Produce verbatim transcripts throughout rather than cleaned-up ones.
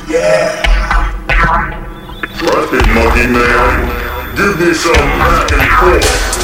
Drop it, monkey man. Give me some back and forth.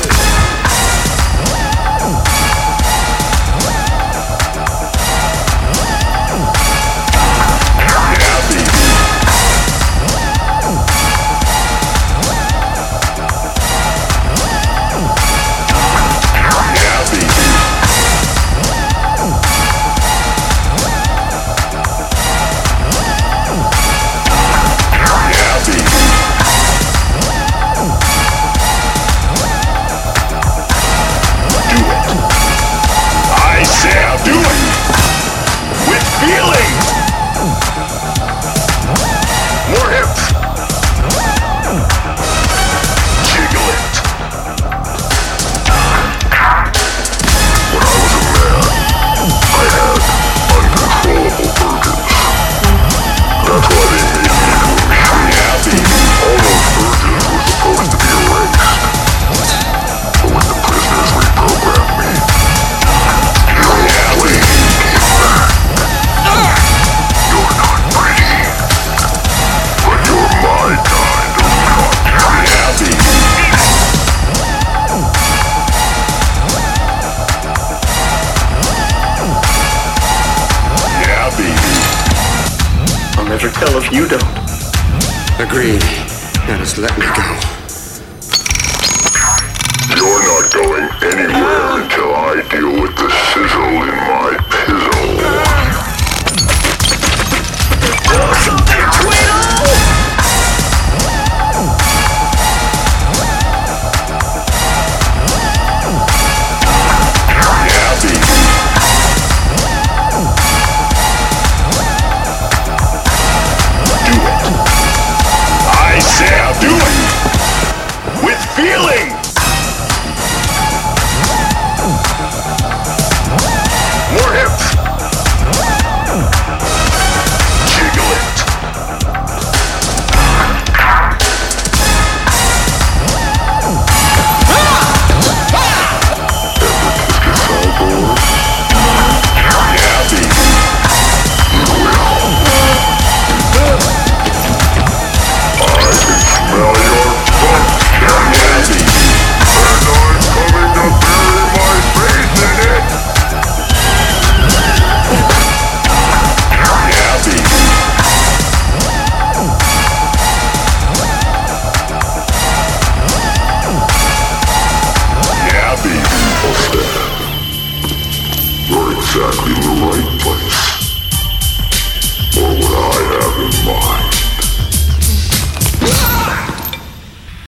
Never tell if you don't. Agreed. Now just let me go. You're not going anywhere until I deal with the sizzle in my pizzle. You're exactly in the right place.